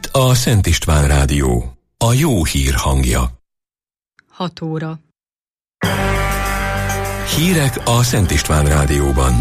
a Szent István Rádió, a jó hír hangja. 6 óra. Hírek a Szent István Rádióban.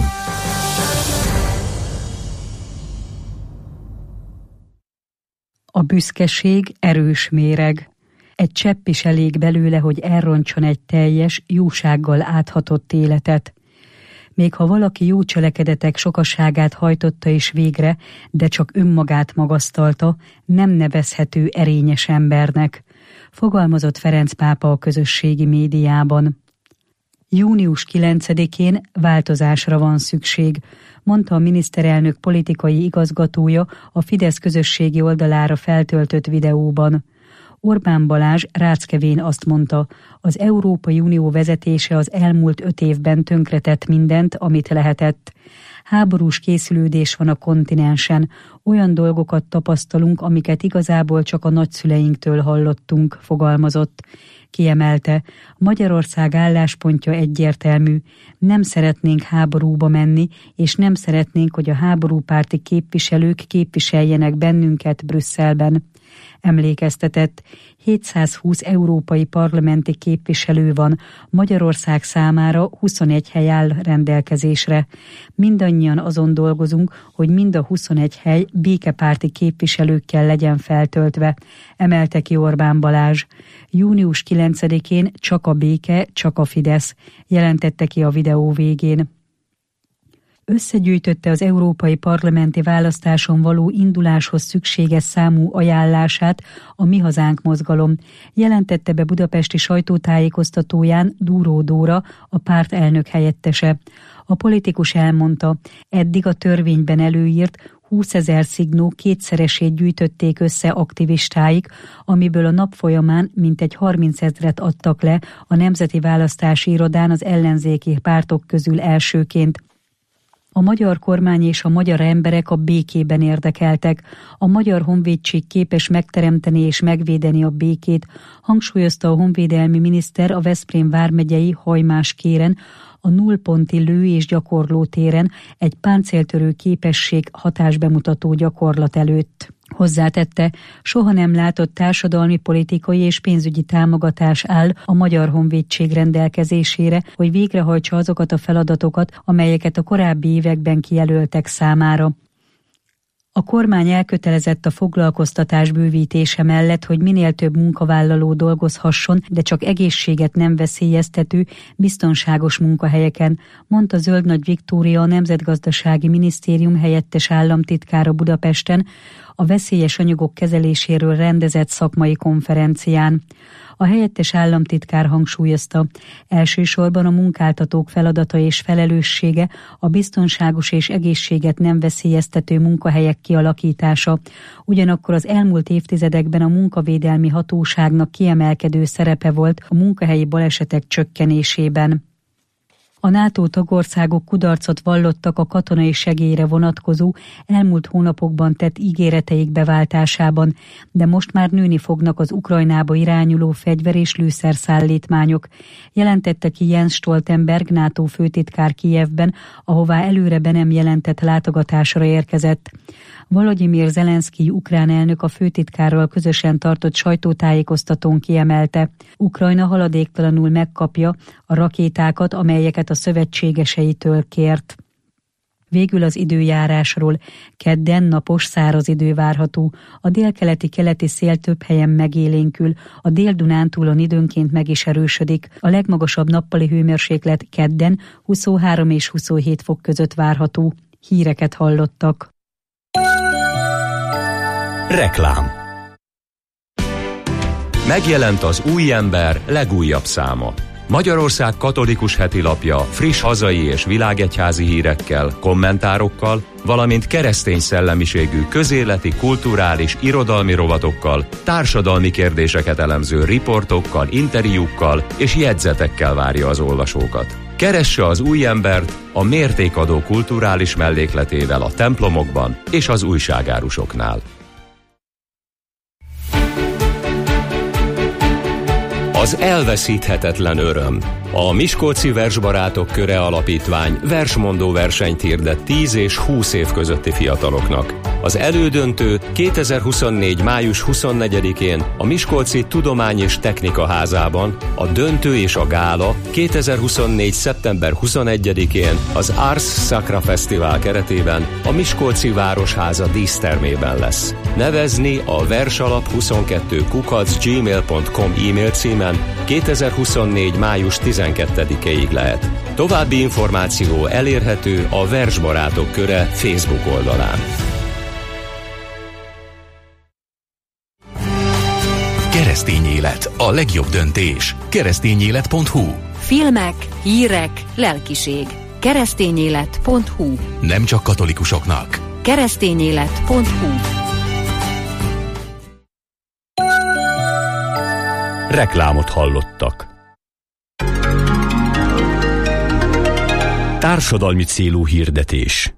A büszkeség erős méreg. Egy csepp is elég belőle, hogy elrontson egy teljes, jósággal áthatott életet. Még ha valaki jó cselekedetek sokaságát hajtotta is végre, de csak önmagát magasztalta, nem nevezhető erényes embernek, fogalmazott Ferenc pápa a közösségi médiában. Június 9-én változásra van szükség, mondta a miniszterelnök politikai igazgatója a Fidesz közösségi oldalára feltöltött videóban. Orbán Balázs ráckevén azt mondta, az Európai Unió vezetése az elmúlt 5 évben tönkretett mindent, amit lehetett. Háborús készülődés van a kontinensen, olyan dolgokat tapasztalunk, amiket igazából csak a nagyszüleinktől hallottunk, fogalmazott. Kiemelte, Magyarország álláspontja egyértelmű, nem szeretnénk háborúba menni, és nem szeretnénk, hogy a háborúpárti képviselők képviseljenek bennünket Brüsszelben. Emlékeztetett, 720 európai parlamenti képviselő van, Magyarország számára 21 hely áll rendelkezésre. Mindannyian azon dolgozunk, hogy mind a 21 hely békepárti képviselőkkel legyen feltöltve, emelte ki Orbán Balázs. Június 9-én csak a béke, csak a Fidesz, jelentette ki a videó végén. Összegyűjtötte az európai parlamenti választáson való induláshoz szükséges számú ajánlását a Mi Hazánk mozgalom, jelentette be budapesti sajtótájékoztatóján Dúró Dóra, a párt elnök helyettese. A politikus elmondta, eddig a törvényben előírt 20 000 szignó kétszeresét gyűjtötték össze aktivistáik, amiből a nap folyamán mintegy 30 000-et adtak le a Nemzeti Választási Irodán az ellenzéki pártok közül elsőként. A magyar kormány és a magyar emberek a békében érdekeltek. A Magyar Honvédség képes megteremteni és megvédeni a békét, hangsúlyozta a honvédelmi miniszter a Veszprém vármegyei Hajmáskéren, a nullponti lő- és gyakorlótéren egy páncéltörő képesség hatásbemutató gyakorlat előtt. Hozzátette, soha nem látott társadalmi, politikai és pénzügyi támogatás áll a Magyar Honvédség rendelkezésére, hogy végrehajtsa azokat a feladatokat, amelyeket a korábbi években kijelöltek számára. A kormány elkötelezett a foglalkoztatás bővítése mellett, hogy minél több munkavállaló dolgozhasson, de csak egészséget nem veszélyeztető, biztonságos munkahelyeken, mondta Zöld Nagy Viktória, a Nemzetgazdasági Minisztérium helyettes államtitkára Budapesten a veszélyes anyagok kezeléséről rendezett szakmai konferencián. A helyettes államtitkár hangsúlyozta, elsősorban a munkáltatók feladata és felelőssége a biztonságos és egészséget nem veszélyeztető munkahelyek kialakítása. Ugyanakkor az elmúlt évtizedekben a munkavédelmi hatóságnak kiemelkedő szerepe volt a munkahelyi balesetek csökkenésében. A NATO tagországok kudarcot vallottak a katonai segélyre vonatkozó elmúlt hónapokban tett ígéreteik beváltásában, de most már nőni fognak az Ukrajnába irányuló fegyver- és lőszerszállítmányok, jelentette ki Jens Stoltenberg, NATO főtitkár Kijevben, ahová előre be nem jelentett látogatásra érkezett. Volodymyr Zelenszkij ukrán elnök a főtitkárral közösen tartott sajtótájékoztatón kiemelte, Ukrajna haladéktalanul megkapja a rakétákat, amelyeket a szövetségeseitől kért. Végül az időjárásról. Kedden napos, száraz idő várható. A délkeleti-keleti szél több helyen megélénkül, a Dél-Dunántúlon időnként meg is erősödik. A legmagasabb nappali hőmérséklet kedden 23 és 27 fok között várható. Híreket hallottak. Reklám. Megjelent az Új Ember legújabb száma. Magyarország katolikus hetilapja friss hazai és világegyházi hírekkel, kommentárokkal, valamint keresztény szellemiségű közéleti, kulturális, irodalmi rovatokkal, társadalmi kérdéseket elemző riportokkal, interjúkkal és jegyzetekkel várja az olvasókat. Keresse az Új Embert a mértékadó kulturális mellékletével a templomokban és az újságárusoknál. Az elveszíthetetlen öröm. A Miskolci Versbarátok Köre Alapítvány versmondó versenyt hirdet 10 és 20 év közötti fiataloknak. Az elődöntő 2024. május 24-én a Miskolci Tudomány és Technika Házában, a döntő és a gála 2024. szeptember 21-én az Ars Sacra Fesztivál keretében a Miskolci Városháza dísztermében lesz. Nevezni a versalap22@gmail.com e-mail címen 2024. május 12-ig lehet. További információ elérhető a Versbarátok Köre Facebook oldalán. Keresztény élet, a legjobb döntés. Keresztényélet.hu. Filmek, hírek, lelkiség. Keresztényélet.hu. Nem csak katolikusoknak. Keresztényélet.hu. Reklámot hallottak. Társadalmi célú hirdetés.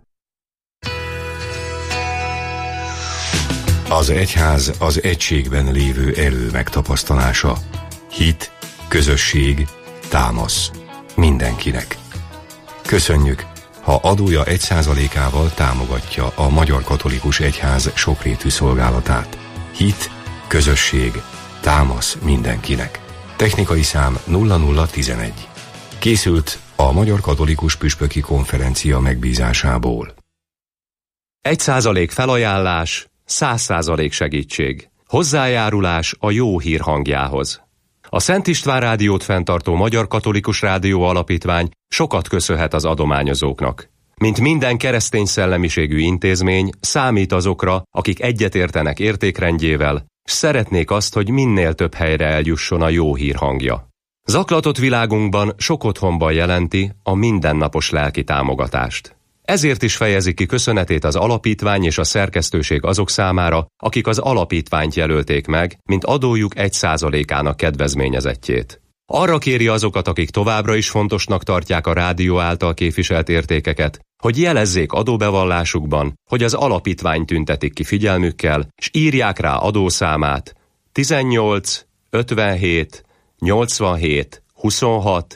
Az egyház az egységben lévő erő megtapasztalása. Hit, közösség, támasz. Mindenkinek. Köszönjük, ha adója 1%-ával támogatja a Magyar Katolikus Egyház sokrétű szolgálatát. Hit, közösség, támasz mindenkinek. Technikai szám 0011. Készült a Magyar Katolikus Püspöki Konferencia megbízásából. 1% felajánlás, 100% segítség. Hozzájárulás a jó hír hangjához. A Szent István Rádiót fenntartó Magyar Katolikus Rádió Alapítvány sokat köszönhet az adományozóknak. Mint minden keresztény szellemiségű intézmény, számít azokra, akik egyetértenek értékrendjével, s szeretnék azt, hogy minél több helyre eljusson a jó hír hangja. Zaklatott világunkban sok otthonban jelenti a mindennapos lelki támogatást. Ezért is fejezi ki köszönetét az alapítvány és a szerkesztőség azok számára, akik az alapítványt jelölték meg, mint adójuk 1%-ának kedvezményezettjét. Arra kéri azokat, akik továbbra is fontosnak tartják a rádió által képviselt értékeket, hogy jelezzék adóbevallásukban, hogy az alapítvány tüntetik ki figyelmükkel, és írják rá adószámát 18 57 87 26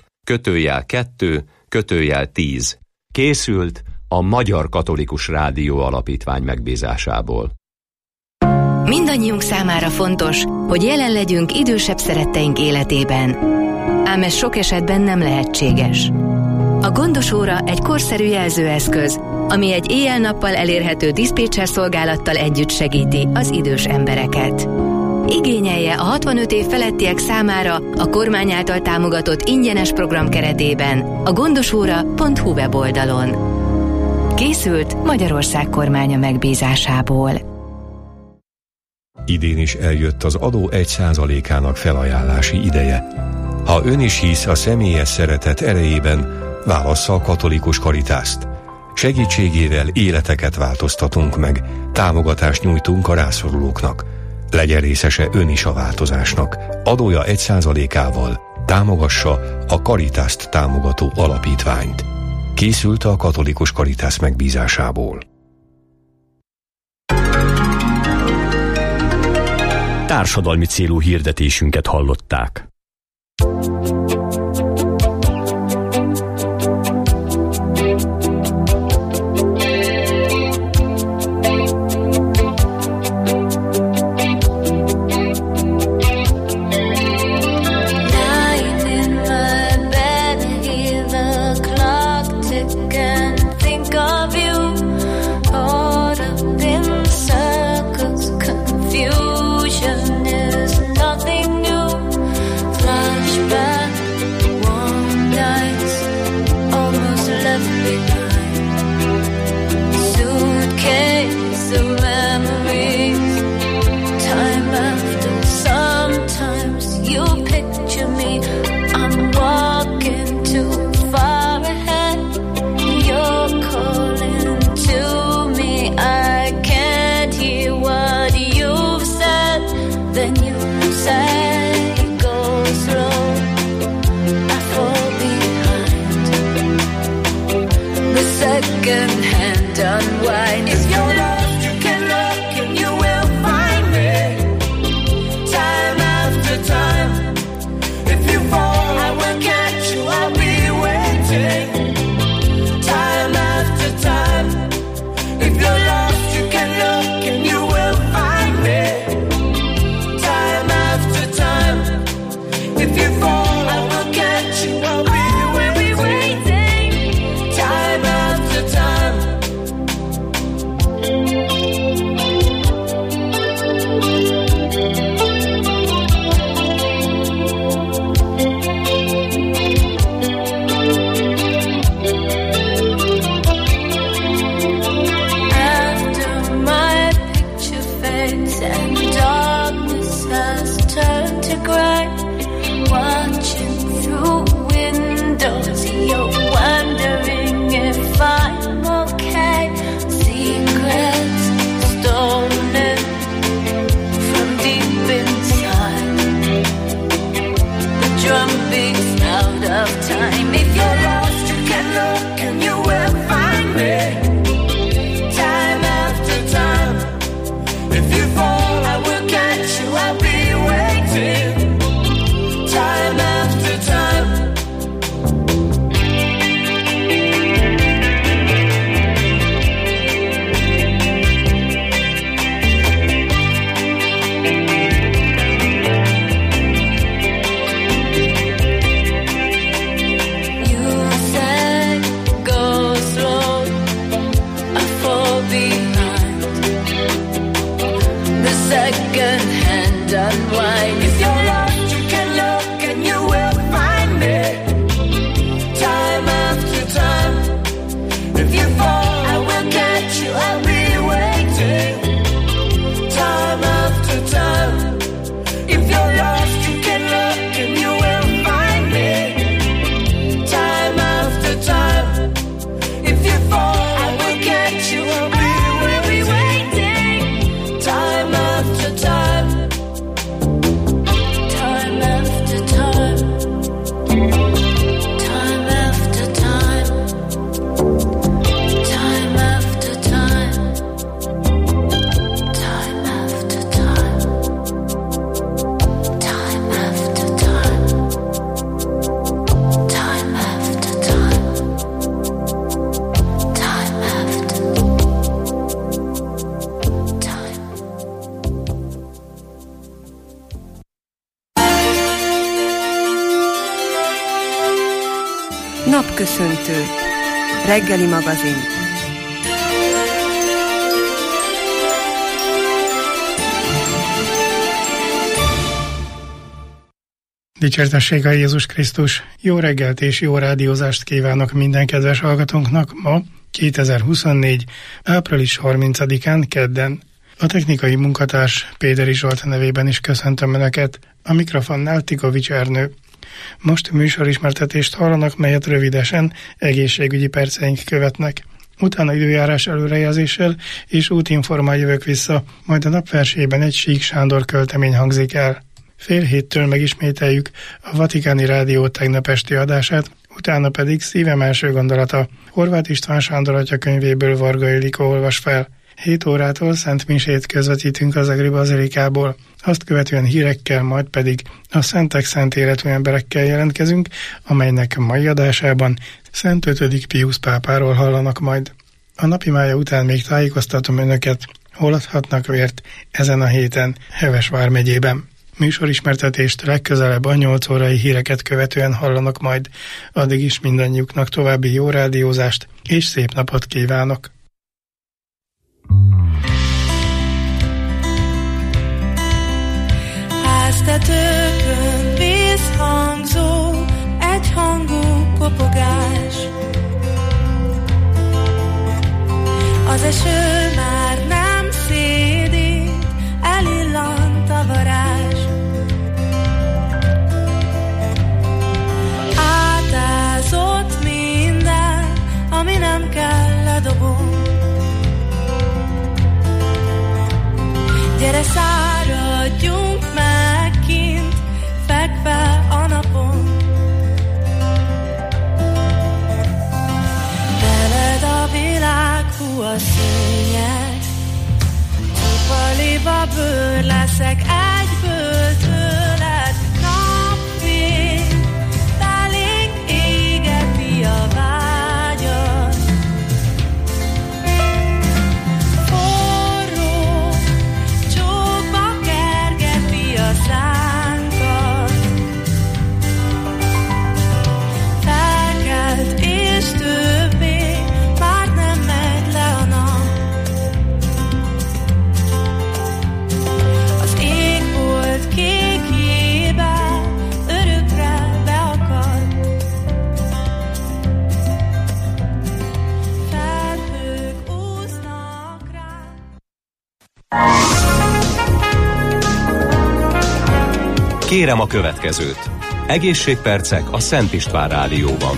/2 /10. Készült a Magyar Katolikus Rádió Alapítvány megbízásából. Mindannyiunk számára fontos, hogy jelen legyünk idősebb szeretteink életében. Ám ez sok esetben nem lehetséges. A gondos óra egy korszerű jelzőeszköz, ami egy éjjel-nappal elérhető diszpécser szolgálattal együtt segíti az idős embereket. Igényelje a 65 év felettiek számára a kormány által támogatott ingyenes program keretében a gondosóra.hu weboldalon. Készült Magyarország kormánya megbízásából. Idén is eljött az adó 1%-ának felajánlási ideje. Ha ön is hisz a személyes szeretet erejében, válassza a katolikus Karitászt. Segítségével életeket változtatunk meg, támogatást nyújtunk a rászorulóknak. Legyen részese ön is a változásnak. Adója 1%-ával támogassa a Karitászt támogató alapítványt. Készült a katolikus Karitász megbízásából. Társadalmi célú hirdetésünket hallották. and unwind. If you're lost, you can look and you will find me. Time after time. If you fall, I will catch you, I'll be waiting. Time after time. If you're lost, you can look and you will find me. Time after time. If you fall, I will catch you, I'll be waiting. Time after time. Time after time. Time after time. Time after time. Time after time. Time after time. Time after time. Time after time. Napköszöntő. Reggeli magazin. Dicsértessége Jézus Krisztus! Jó reggelt és jó rádiózást kívánok minden kedves hallgatónknak ma, 2024. április 30-án, kedden. A technikai munkatárs Péderi Zsolt nevében is köszöntöm Önöket, a mikrofonnál Tikovics Ernő. Most műsorismertetést hallanak, melyet rövidesen egészségügyi perceink követnek. Utána időjárás előrejelzéssel és útinformál jövök vissza, majd a napversében egy Sík Sándor költemény hangzik el. 6:30 megismételjük a Vatikáni Rádió tegnap esti adását, utána pedig Szívem első gondolata Horváth István Sándor atya könyvéből Varga Ilikó olvas fel. 7 órától Szent Misét közvetítünk az Egri Bazilikából, azt követően hírekkel, majd pedig a Szentek szent életű emberekkel jelentkezünk, amelynek mai adásában Szent 5. Piusz pápáról hallanak majd. A napi mája után még tájékoztatom Önöket, hol adhatnak vért ezen a héten Heves vármegyében. Műsorismertetést legközelebb a 8 órai híreket követően hallanak majd. Addig is mindannyiuknak további jó rádiózást és szép napot kívánok! Háztetőkön vízhangzó, egyhangú kopogás. Az eső már nem szédít, elillant a varázs. Átázott minden, ami nem kell a dobon. Gyere, száradjunk meg kint, fekve a napon. Veled a világ, hú a szőnyeg, csupa bőr leszek egyből tőled. Napfény, belénk égeti a vágyat. Forró csókba kergeti a szánkat. Felkelt és többé már nem megy le a nap. Az égbolt kékjébe örökre beakadt. Felhők úsznak rá. Kérem a következőt. Egészségpercek a Szent István Rádióban.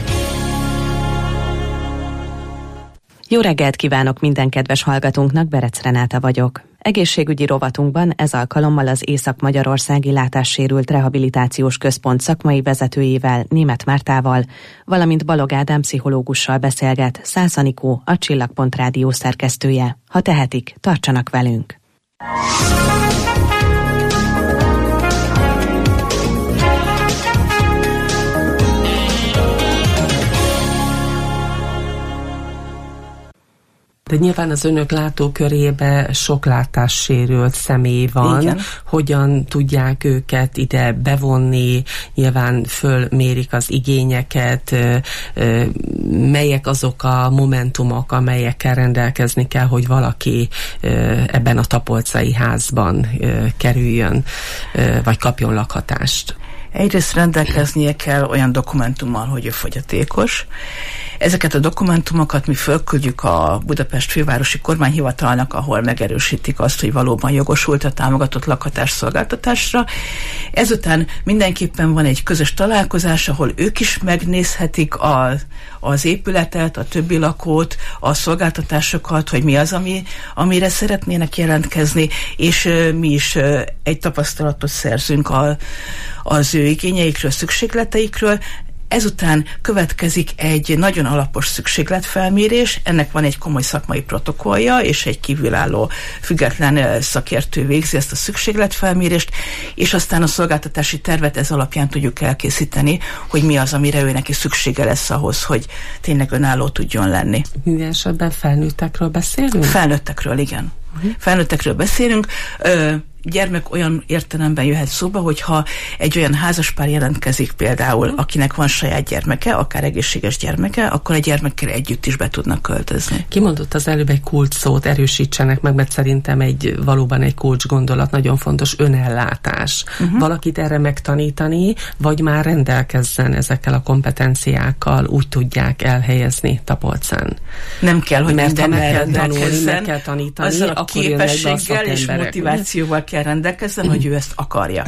Jó reggelt kívánok minden kedves hallgatónknak, Berec Renáta vagyok. Egészségügyi rovatunkban ez alkalommal az Észak-Magyarországi Látássérült Rehabilitációs Központ szakmai vezetőjével, Németh Mártával, valamint Balog Ádám pszichológussal beszélget Szász Anikó, a Csillagpont Rádió szerkesztője. Ha tehetik, tartsanak velünk! De nyilván az önök látókörébe sok látássérült személy van. Igen. Hogyan tudják őket ide bevonni? Nyilván fölmérik az igényeket. Melyek azok a momentumok, amelyekkel rendelkezni kell, hogy valaki ebben a tapolcai házban kerüljön, vagy kapjon lakhatást? Egyrészt rendelkeznie kell olyan dokumentummal, hogy ő fogyatékos. Ezeket a dokumentumokat mi fölküldjük a Budapest fővárosi kormányhivatalnak, ahol megerősítik azt, hogy valóban jogosult a támogatott lakhatás szolgáltatásra. Ezután mindenképpen van egy közös találkozás, ahol ők is megnézhetik az épületet, a többi lakót, a szolgáltatásokat, hogy mi az, amire szeretnének jelentkezni, és mi is egy tapasztalatot szerzünk az ő igényeikről, szükségleteikről. Ezután következik egy nagyon alapos szükségletfelmérés, ennek van egy komoly szakmai protokollja, és egy kívülálló független szakértő végzi ezt a szükségletfelmérést, és aztán a szolgáltatási tervet ez alapján tudjuk elkészíteni, hogy mi az, amire ő neki szüksége lesz ahhoz, hogy tényleg önálló tudjon lenni. Minden esetben felnőttekről beszélünk? Felnőttekről, igen. Felnőttekről beszélünk. Gyermek olyan értelemben jöhet szóba, hogyha egy olyan házaspár jelentkezik például, akinek van saját gyermeke, akár egészséges gyermeke, akkor a gyermekkel együtt is be tudnak költözni. Kimondott az előbb egy kulcs szót, erősítsenek meg, mert szerintem valóban egy kulcs gondolat, nagyon fontos, önellátás. Valakit erre megtanítani, vagy már rendelkezzen ezekkel a kompetenciákkal, úgy tudják elhelyezni Tapolcán. Nem kell, hogy mindenben rendelkezzen, meg kell tanítani, azzal a képességgel és motivációval kell rendelkezzen, hogy ő ezt akarja.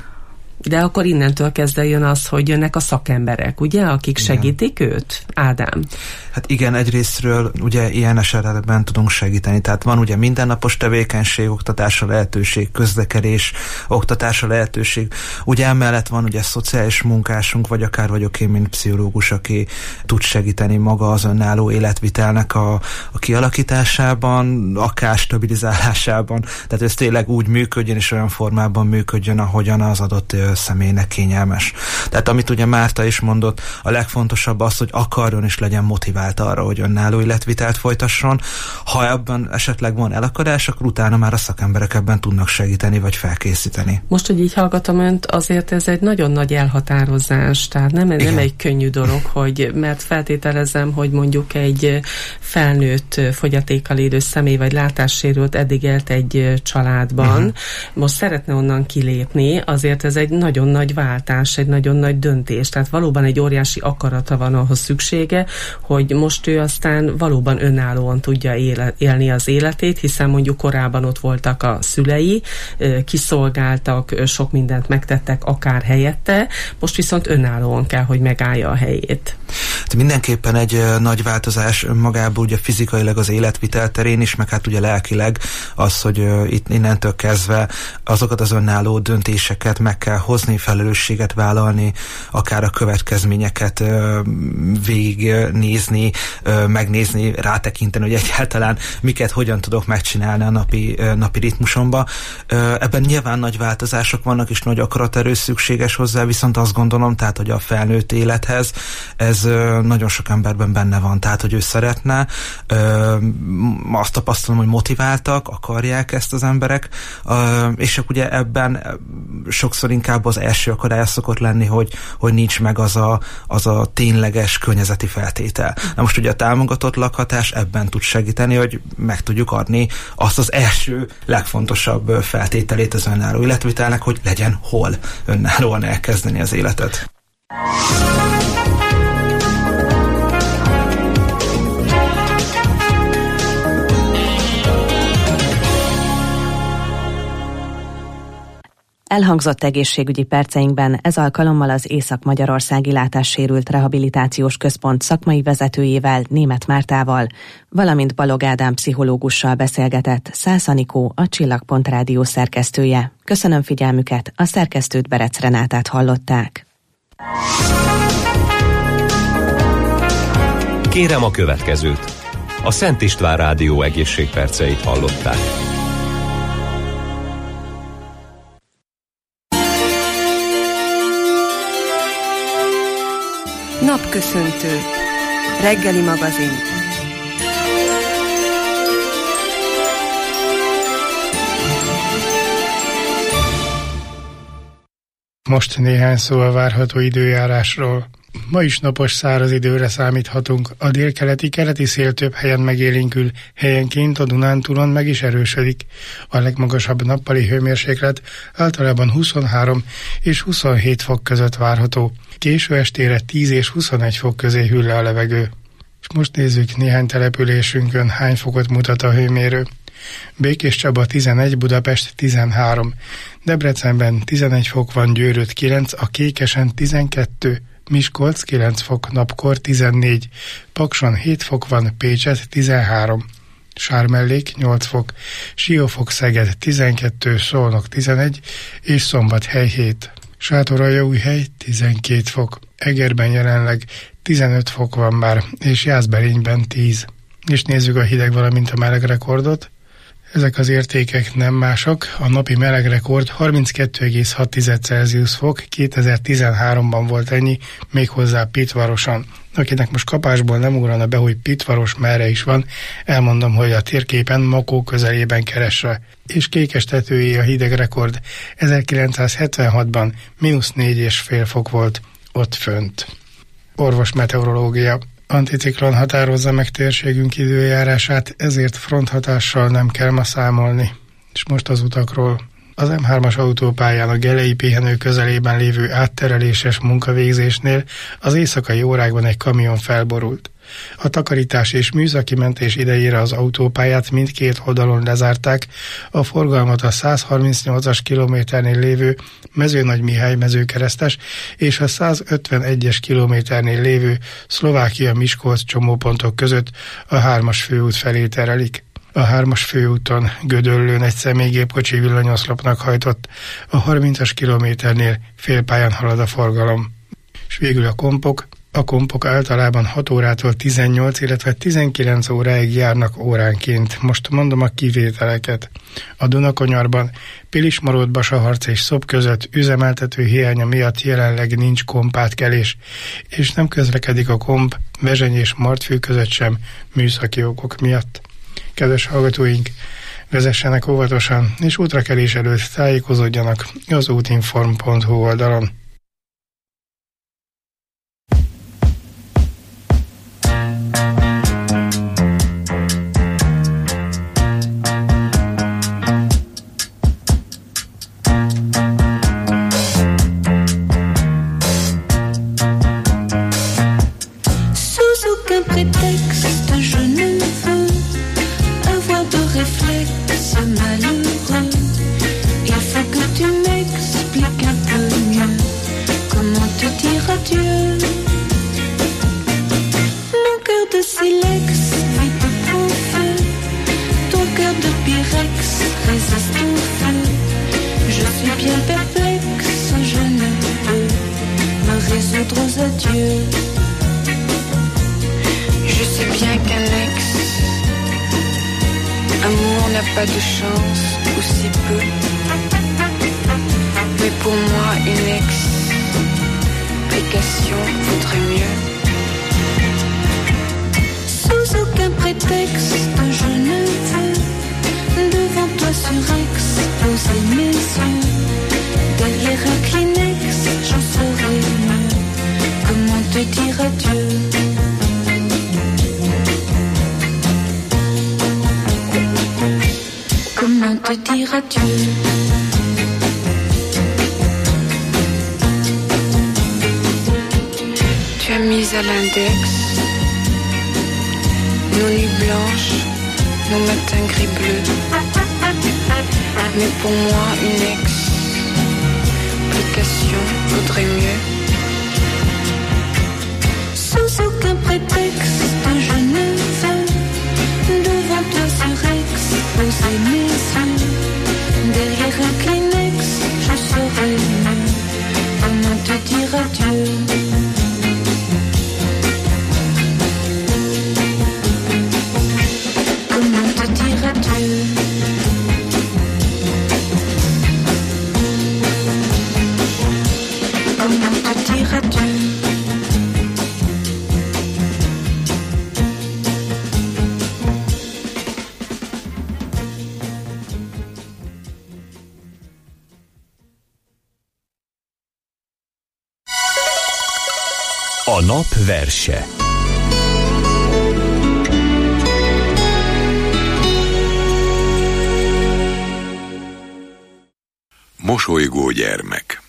De akkor innentől kezdve jön az, hogy jönnek a szakemberek, ugye, akik segítik őt? Ádám? Hát igen, egyrésztről ugye ilyen esetben tudunk segíteni, tehát van ugye mindennapos tevékenység, oktatásra lehetőség, közlekedés, oktatásra lehetőség. Ugye emellett van ugye szociális munkásunk, vagy akár vagyok én, mint pszichológus, aki tud segíteni maga az önálló életvitelnek a kialakításában, akár stabilizálásában. Tehát ez tényleg úgy működjön, és olyan formában működjön, ahogyan az adott személynek kényelmes. Tehát amit ugye Márta is mondott, a legfontosabb az, hogy akarjon és legyen motivált arra, hogy önálló életvitelt folytasson. Ha ebben esetleg van elakadás, akkor utána már a szakemberek ebben tudnak segíteni, vagy felkészíteni. Most, hogy így hallgatom önt, azért ez egy nagyon nagy elhatározás, tehát nem egy könnyű dolog, mert feltételezem, hogy mondjuk egy felnőtt fogyatékkal élő személy, vagy látássérült eddig élt egy családban, most szeretne onnan kilépni, azért ez egy nagyon nagy váltás, egy nagyon nagy döntés, tehát valóban egy óriási akarata van ahhoz szüksége, hogy most ő aztán valóban önállóan tudja élni az életét, hiszen mondjuk korábban ott voltak a szülei, kiszolgáltak, sok mindent megtettek akár helyette, most viszont önállóan kell, hogy megállja a helyét. Mindenképpen egy nagy változás önmagában ugye fizikailag az életvitel terén is, meg hát ugye lelkileg az, hogy itt innentől kezdve azokat az önálló döntéseket meg kell hozni, felelősséget vállalni, akár a következményeket végignézni, megnézni, rátekinteni, hogy egyáltalán miket hogyan tudok megcsinálni a napi ritmusomba. Ebben nyilván nagy változások vannak, és nagy akaraterő szükséges hozzá, viszont azt gondolom, tehát, hogy a felnőtt élethez ez nagyon sok emberben benne van, tehát, hogy ő szeretne, azt tapasztalom, hogy motiváltak, akarják ezt az emberek, és ugye ebben sokszor inkább az első akadály szokott lenni, hogy nincs meg az a tényleges környezeti feltétel. Na most ugye a támogatott lakhatás ebben tud segíteni, hogy meg tudjuk adni azt az első legfontosabb feltételét az önálló életvitelnek, hogy legyen hol önállóan elkezdeni az életet. Elhangzott egészségügyi perceinkben ez alkalommal az Észak-Magyarországi Látássérült Rehabilitációs Központ szakmai vezetőjével, Németh Mártával, valamint Balog Ádám pszichológussal beszélgetett Szász Anikó, a Csillagpont Rádió szerkesztője. Köszönöm figyelmüket, a szerkesztőt, Berec Renátát hallották. Kérem a következőt. A Szent István Rádió egészségperceit hallották. Napköszöntő. Reggeli magazin. Most néhány szó a várható időjárásról. Ma is napos száraz időre számíthatunk. A délkeleti-keleti szél több helyen megélénkül, helyenként a Dunántúlon meg is erősödik. A legmagasabb nappali hőmérséklet általában 23 és 27 fok között várható. Késő estére 10 és 21 fok közé hűl le a levegő. És most nézzük, néhány településünkön hány fokot mutat a hőmérő. Békéscsaba 11, Budapest 13, Debrecenben 11 fok van, Győrött 9, a Kékesen 12, Miskolc 9 fok, napkor 14, Pakson 7 fok van, Pécset 13, Sármellék 8 fok, Siófok Szeged 12, Szolnok 11 és Szombathely 7, Sátoraljaújhely 12 fok, Egerben jelenleg 15 fok van már, és Jászberényben 10. És nézzük a hideg, valamint a meleg rekordot. Ezek az értékek nem mások. A napi melegrekord 32,6 Celsius fok, 2013-ban volt ennyi, méghozzá Pitvaroson. Akinek most kapásból nem ugrana be, hogy Pitvaros merre is van, elmondom, hogy a térképen Makó közelében keresse. És Kékestetői a hidegrekord 1976-ban -4,5 fok volt ott fönt. Orvos meteorológia. Anticiklon határozza meg térségünk időjárását, ezért fronthatással nem kell ma számolni. És most az utakról. Az M3-as autópályán a Gelei pihenő közelében lévő áttereléses munkavégzésnél az éjszakai órákban egy kamion felborult. A takarítás és műszaki mentés idejére az autópályát mindkét oldalon lezárták, a forgalmat a 138-as kilométernél lévő Mezőnagymihály mezőkeresztes és a 151-es kilométernél lévő Szlovákia-Miskolc csomópontok között a 3-as főút felé terelik. A 3-as főúton Gödöllőn egy személygépkocsi villanyoszlopnak hajtott, a 30-as kilométernél félpályán halad a forgalom. És végül a kompok. A kompok általában 6 órától 18, illetve 19 óráig járnak óránként. Most mondom a kivételeket. A Dunakonyarban Pilismarott, Basaharc és Szob között üzemeltető hiánya miatt jelenleg nincs kompátkelés, és nem közlekedik a komp Vezseny és Martfő között sem műszaki okok miatt. Kedves hallgatóink, vezessenek óvatosan, és útrakelés előtt tájékozódjanak az útinform.hu oldalon. Comment te A nap verse. Mosolygó gyermek.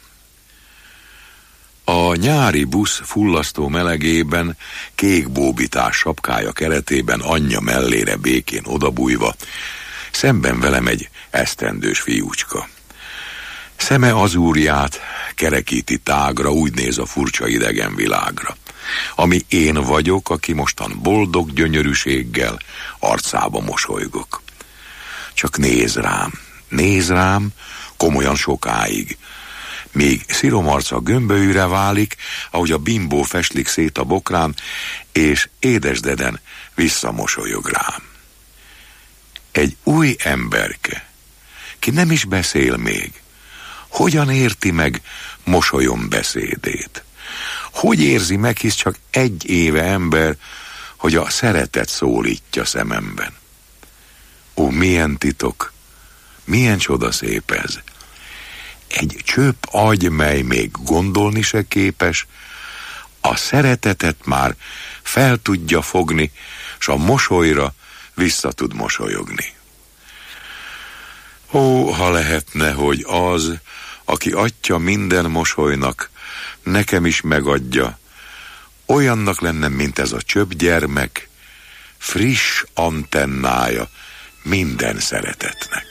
A nyári busz fullasztó melegében, kék bóbitás sapkája keretében anyja mellére békén odabújva, szemben velem egy esztendős fiúcska. Szeme azúrját kerekíti tágra, úgy néz a furcsa idegen világra, ami én vagyok, aki mostan boldog gyönyörűséggel arcába mosolygok. Csak néz rám, komolyan sokáig, míg sziromarca gömbölyűre válik, ahogy a bimbó festlik szét a bokrán, és édesdeden visszamosolyog rám. Egy új emberke, ki nem is beszél még, hogyan érti meg mosolyom beszédét? Hogy érzi meg, hisz csak 1 éve ember, hogy a szeretet szólítja szememben? Ó, milyen titok, milyen csodaszép ez! Egy csöpp agy, mely még gondolni se képes, a szeretetet már fel tudja fogni, s a mosolyra vissza tud mosolyogni. Ó, ha lehetne, hogy az, aki atya minden mosolynak, nekem is megadja, olyannak lennem, mint ez a csöpp gyermek, friss antennája minden szeretetnek.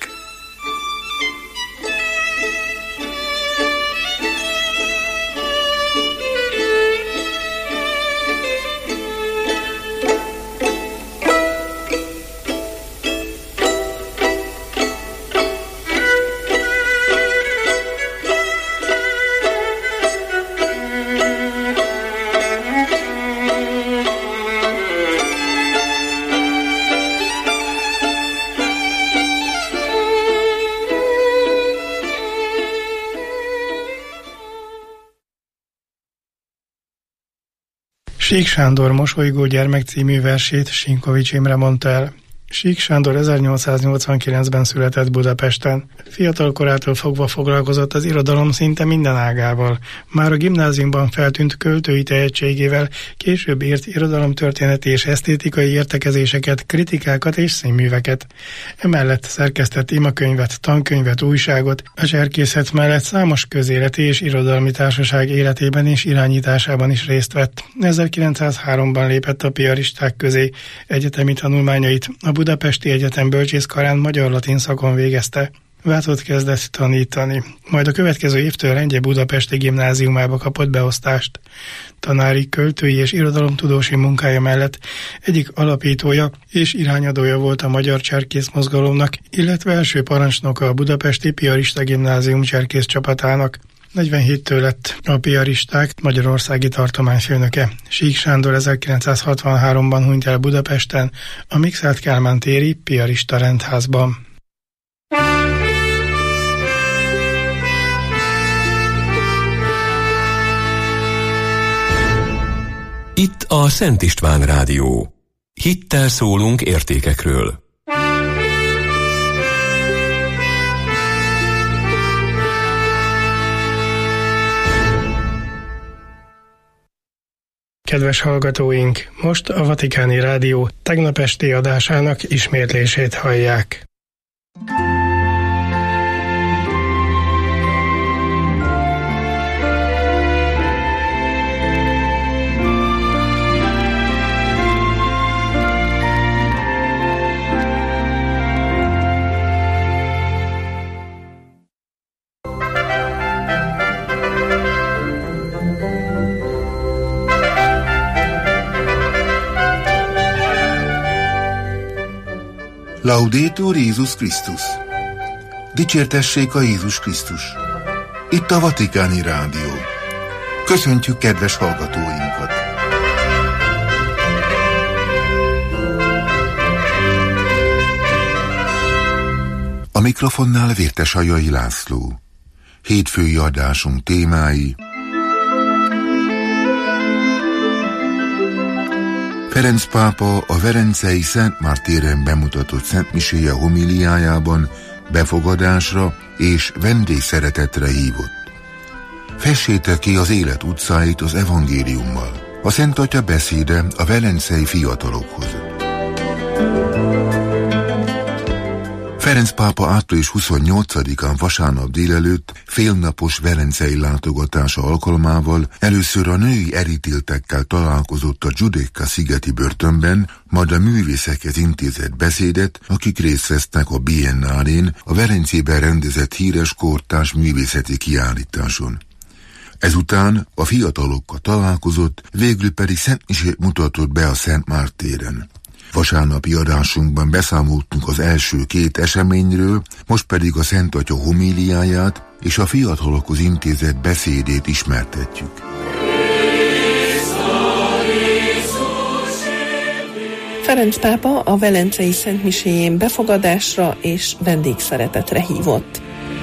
Sík Sándor Mosolygó gyermek című versét Sinkovics Imre mondta el. Sík Sándor 1889-ben született Budapesten. Fiatal korától fogva foglalkozott az irodalom szinte minden ágával. Már a gimnáziumban feltűnt költői tehetségével, később írt irodalomtörténeti és esztétikai értekezéseket, kritikákat és színműveket. Emellett szerkesztett imakönyvet, tankönyvet, újságot, a cserkészet mellett számos közéleti és irodalmi társaság életében és irányításában is részt vett. 1903-ban lépett a piaristák közé, egyetemi tanulmányait a Budapesti Egyetem bölcsészkarán magyar-latin szakon végezte. Vátot kezdett tanítani, majd a következő évtől Rendje budapesti gimnáziumába kapott beosztást. Tanári, költői és irodalomtudósi munkája mellett egyik alapítója és irányadója volt a magyar cserkész mozgalomnak, illetve első parancsnoka a budapesti piarista gimnázium cserkész csapatának. 47-től lett a piaristák magyarországi tartományfőnöke. Sík Sándor 1963-ban hunyt el Budapesten, a Mikszáth Kálmán téri piarista rendházban. Itt a Szent István Rádió. Hittel szólunk értékekről. Kedves hallgatóink, most a Vatikáni Rádió tegnap esti adásának ismétlését hallják. Laudetur Jézus Krisztus! Dicsértessék a Jézus Krisztus! Itt a Vatikáni Rádió. Köszöntjük kedves hallgatóinkat! A mikrofonnál Vértesajai László. Hétfői adásunk témái: Ferenc pápa a verencei Szent Mártéren bemutatott szentmiséje homiliájában befogadásra és vendégszeretetre hívott. Fessétek ki az élet utcáit az evangéliummal. A Szent Atya beszéde a velencei fiatalokhoz. Ferenc pápa április 28-án vasárnap délelőtt félnapos velencei látogatása alkalmával először a női elítéltekkel találkozott a Giudecca szigeti börtönben, majd a művészekhez intézett beszédet, akik részt vesznek a Biennálén, a Velencében rendezett híres kortárs művészeti kiállításon. Ezután a fiatalokkal találkozott, végül pedig szentmisét mutatott be a Szent Márk téren. Vasárnapi adásunkban beszámoltunk az első két eseményről, most pedig a Szent Atya homíliáját és a fiatalokhoz intézett beszédét ismertetjük. Ferenc pápa a velencei szentmiséjén befogadásra és vendégszeretetre hívott.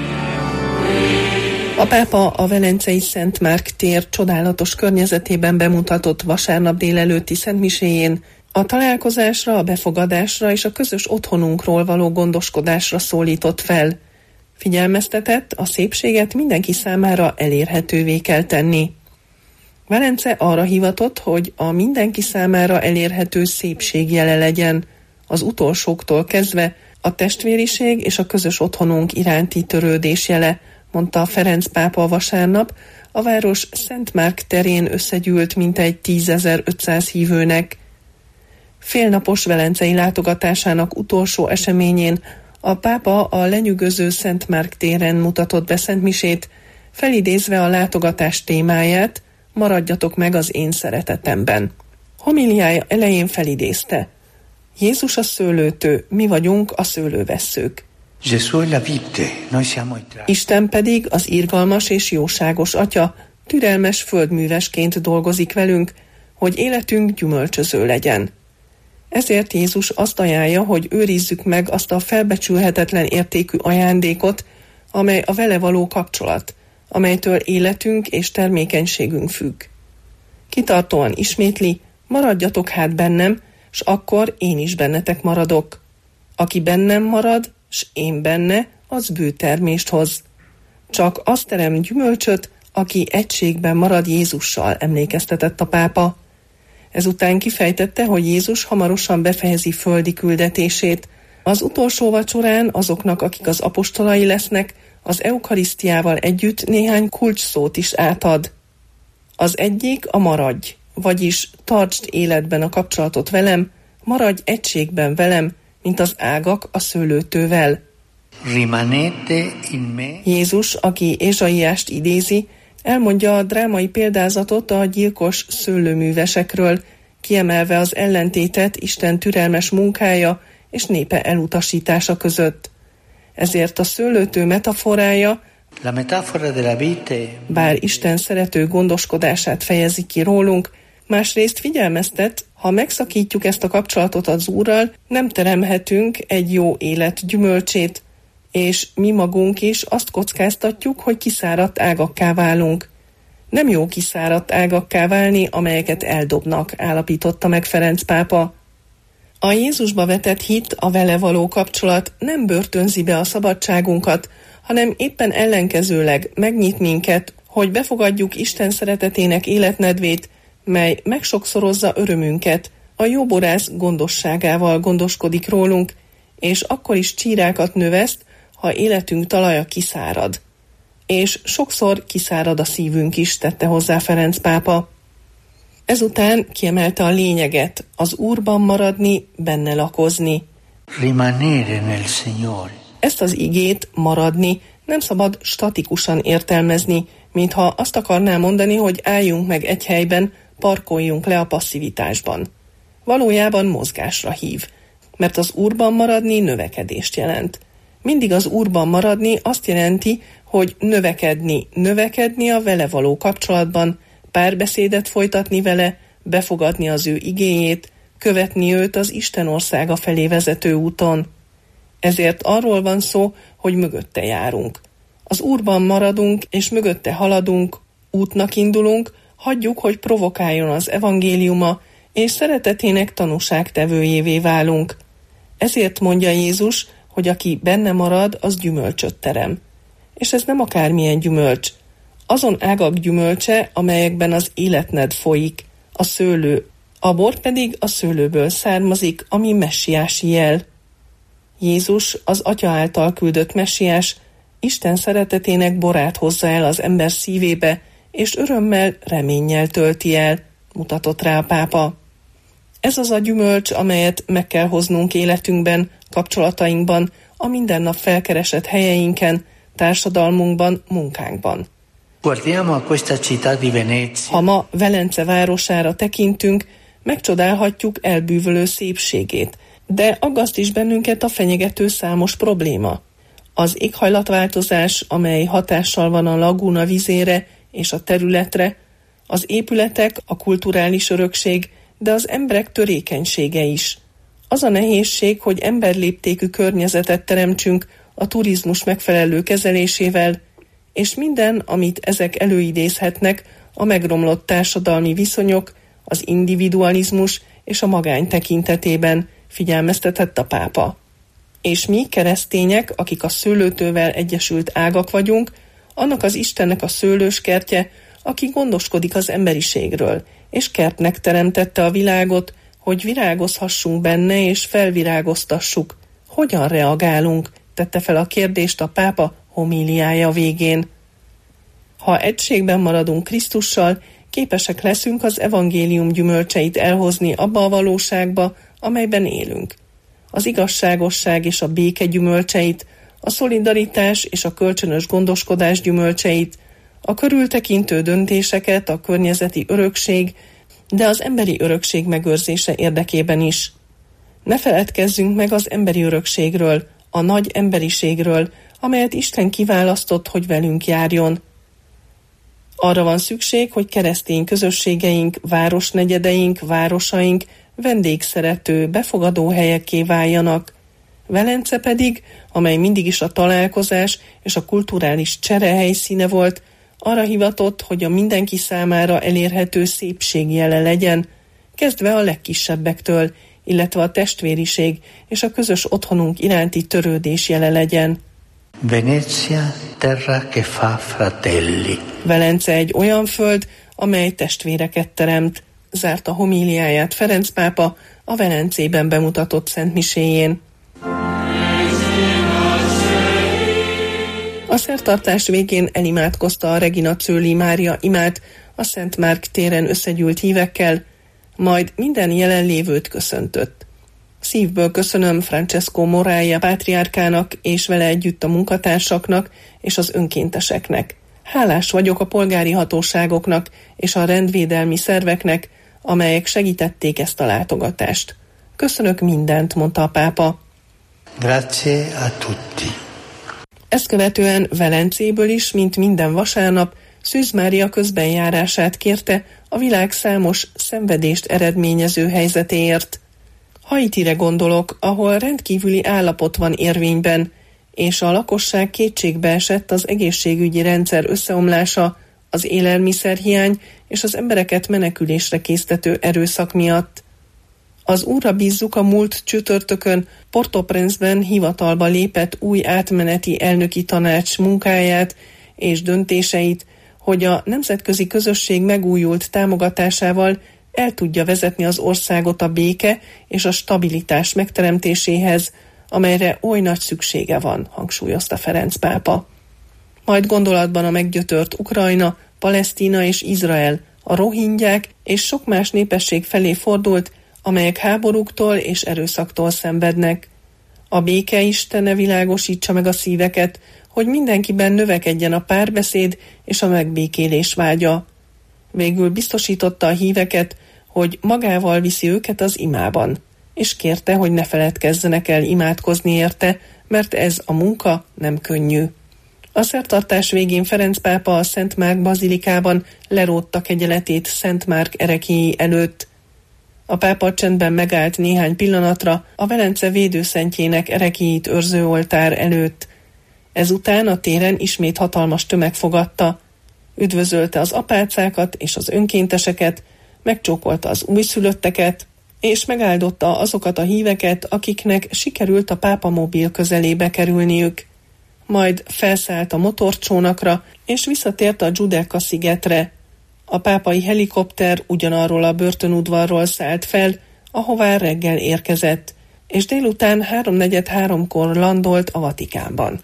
A pápa a velencei Szent Márk tér csodálatos környezetében bemutatott vasárnap délelőtti szentmiséjén a találkozásra, a befogadásra és a közös otthonunkról való gondoskodásra szólított fel. Figyelmeztetett, a szépséget mindenki számára elérhetővé kell tenni. Velence arra hivatott, hogy a mindenki számára elérhető szépség jele legyen, az utolsóktól kezdve a testvériség és a közös otthonunk iránti törődés jele, mondta Ferenc pápa vasárnap, a város Szent Márk terén összegyűlt mintegy 10.500 hívőnek. Félnapos velencei látogatásának utolsó eseményén a pápa a lenyűgöző Szent Márk téren mutatott be szentmisét, felidézve a látogatás témáját, maradjatok meg az én szeretetemben. Homiliája elején felidézte: Jézus a szőlőtő, mi vagyunk a szőlővesszők. Isten pedig az irgalmas és jóságos Atya, türelmes földművesként dolgozik velünk, hogy életünk gyümölcsöző legyen. Ezért Jézus azt ajánlja, hogy őrizzük meg azt a felbecsülhetetlen értékű ajándékot, amely a vele való kapcsolat, amelytől életünk és termékenységünk függ. Kitartóan ismétli: maradjatok hát bennem, s akkor én is bennetek maradok. Aki bennem marad, s én benne, az bő termést hoz. Csak az terem gyümölcsöt, aki egységben marad Jézussal, emlékeztetett a pápa. Ezután kifejtette, hogy Jézus hamarosan befejezi földi küldetését. Az utolsó vacsorán azoknak, akik az apostolai lesznek, az eukarisztiával együtt néhány kulcsszót is átad. Az egyik a maradj, vagyis tartsd életben a kapcsolatot velem, maradj egységben velem, mint az ágak a szőlőtővel. Jézus, aki Ézsaiást idézi, elmondja a drámai példázatot a gyilkos szőlőművesekről, kiemelve az ellentétet Isten türelmes munkája és népe elutasítása között. Ezért a szőlőtő metaforája, bár Isten szerető gondoskodását fejezi ki rólunk, másrészt figyelmeztet, ha megszakítjuk ezt a kapcsolatot az Úrral, nem teremhetünk egy jó élet gyümölcsét, és mi magunk is azt kockáztatjuk, hogy kiszáradt ágakká válunk. Nem jó kiszáradt ágakká válni, amelyeket eldobnak, állapította meg Ferenc pápa. A Jézusba vetett hit, a vele való kapcsolat nem börtönzi be a szabadságunkat, hanem éppen ellenkezőleg megnyit minket, hogy befogadjuk Isten szeretetének életnedvét, mely megsokszorozza örömünket, a jó borász gondosságával gondoskodik rólunk, és akkor is csírákat növeszt, ha életünk talaja kiszárad. És sokszor kiszárad a szívünk is, tette hozzá Ferenc pápa. Ezután kiemelte a lényeget, az Úrban maradni, benne lakozni. Ezt az igét, maradni, nem szabad statikusan értelmezni, mintha azt akarná mondani, hogy álljunk meg egy helyben, parkoljunk le a passzivitásban. Valójában mozgásra hív, mert az Úrban maradni növekedést jelent. Mindig az Úrban maradni azt jelenti, hogy növekedni a vele való kapcsolatban, párbeszédet folytatni vele, befogadni az ő igéjét, követni őt az Isten országa felé vezető úton. Ezért arról van szó, hogy mögötte járunk. Az Úrban maradunk, és mögötte haladunk, útnak indulunk, hagyjuk, hogy provokáljon az evangéliuma, és szeretetének tanúságtevőjévé válunk. Ezért mondja Jézus, hogy aki benne marad, az gyümölcsöt terem. És ez nem akármilyen gyümölcs. Azon ágak gyümölcse, amelyekben az életned folyik, a szőlő, a bor pedig a szőlőből származik, ami messiási jel. Jézus, az Atya által küldött messiás, Isten szeretetének borát hozza el az ember szívébe, és örömmel, reménnyel tölti el, mutatott rá a pápa. Ez az a gyümölcs, amelyet meg kell hoznunk életünkben, kapcsolatainkban, a mindennap felkeresett helyeinken, társadalmunkban, munkánkban. Ha ma Velence városára tekintünk, megcsodálhatjuk elbűvölő szépségét, de aggaszt is bennünket a fenyegető számos probléma. Az éghajlatváltozás, amely hatással van a lagúna vizére és a területre, az épületek, a kulturális örökség, de az emberek törékenysége is. Az a nehézség, hogy emberléptékű környezetet teremtsünk a turizmus megfelelő kezelésével, és minden, amit ezek előidézhetnek, a megromlott társadalmi viszonyok, az individualizmus és a magány tekintetében, figyelmeztetett a pápa. És mi, keresztények, akik a szőlőtővel egyesült ágak vagyunk, annak az Istennek a szőlőskertje, aki gondoskodik az emberiségről, és kertnek teremtette a világot, hogy virágozhassunk benne és felvirágoztassuk. Hogyan reagálunk? Tette fel a kérdést a pápa homíliája végén. Ha egységben maradunk Krisztussal, képesek leszünk az evangélium gyümölcseit elhozni abba a valóságba, amelyben élünk. Az igazságosság és a béke gyümölcseit, a szolidaritás és a kölcsönös gondoskodás gyümölcseit, a körültekintő döntéseket, a környezeti örökség, de az emberi örökség megőrzése érdekében is. Ne feledkezzünk meg az emberi örökségről, a nagy emberiségről, amelyet Isten kiválasztott, hogy velünk járjon. Arra van szükség, hogy keresztény közösségeink, városnegyedeink, városaink vendégszerető, befogadó helyekké váljanak. Velence pedig, amely mindig is a találkozás és a kulturális csere helyszíne volt, arra hivatott, hogy a mindenki számára elérhető szépség jele legyen, kezdve a legkisebbektől, illetve a testvériség és a közös otthonunk iránti törődés jele legyen. Venezia, terra che fa fratelli. Velence egy olyan föld, amely testvéreket teremt, zárta homíliáját Ferenc pápa a Velencében bemutatott szentmiséjén. A szertartás végén elimádkozta a Regina Coeli Mária imát a Szent Márk téren összegyűlt hívekkel, majd minden jelenlévőt köszöntött. Szívből köszönöm Francesco Moraia pátriárkának és vele együtt a munkatársaknak és az önkénteseknek. Hálás vagyok a polgári hatóságoknak és a rendvédelmi szerveknek, amelyek segítették ezt a látogatást. Köszönök mindent, mondta a pápa. Grazie a tutti. Ezt követően Velencéből is, mint minden vasárnap, Szűz Mária közbenjárását kérte a világ számos szenvedést eredményező helyzetéért. Haitire gondolok, ahol rendkívüli állapot van érvényben, és a lakosság kétségbe esett az egészségügyi rendszer összeomlása, az élelmiszerhiány és az embereket menekülésre késztető erőszak miatt. Az Úrra bízzuk a múlt csütörtökön Port-au-Prince-ben hivatalba lépett új átmeneti elnöki tanács munkáját és döntéseit, hogy a nemzetközi közösség megújult támogatásával el tudja vezetni az országot a béke és a stabilitás megteremtéséhez, amelyre oly nagy szüksége van, hangsúlyozta Ferenc pápa. Majd gondolatban a meggyötört Ukrajna, Palesztina és Izrael, a rohingyák és sok más népesség felé fordult, amelyek háborúktól és erőszaktól szenvednek. A béke Istene világosítsa meg a szíveket, hogy mindenkiben növekedjen a párbeszéd és a megbékélés vágya. Végül biztosította a híveket, hogy magával viszi őket az imában, és kérte, hogy ne feledkezzenek el imádkozni érte, mert ez a munka nem könnyű. A szertartás végén Ferenc pápa a Szent Márk bazilikában lerótta kegyeletét Szent Márk ereklyéi előtt. A pápa csendben megállt néhány pillanatra a Velence védőszentjének ereklyéit őrző oltár előtt. Ezután a téren ismét hatalmas tömeg fogadta. Üdvözölte az apácákat és az önkénteseket, megcsókolta az újszülötteket, és megáldotta azokat a híveket, akiknek sikerült a pápa mobil közelébe kerülniük. Majd felszállt a motorcsónakra, és visszatért a Giudecca szigetre. A pápai helikopter ugyanarról a börtönudvarról szállt fel, ahová reggel érkezett, és délután 3:43-kor landolt a Vatikánban.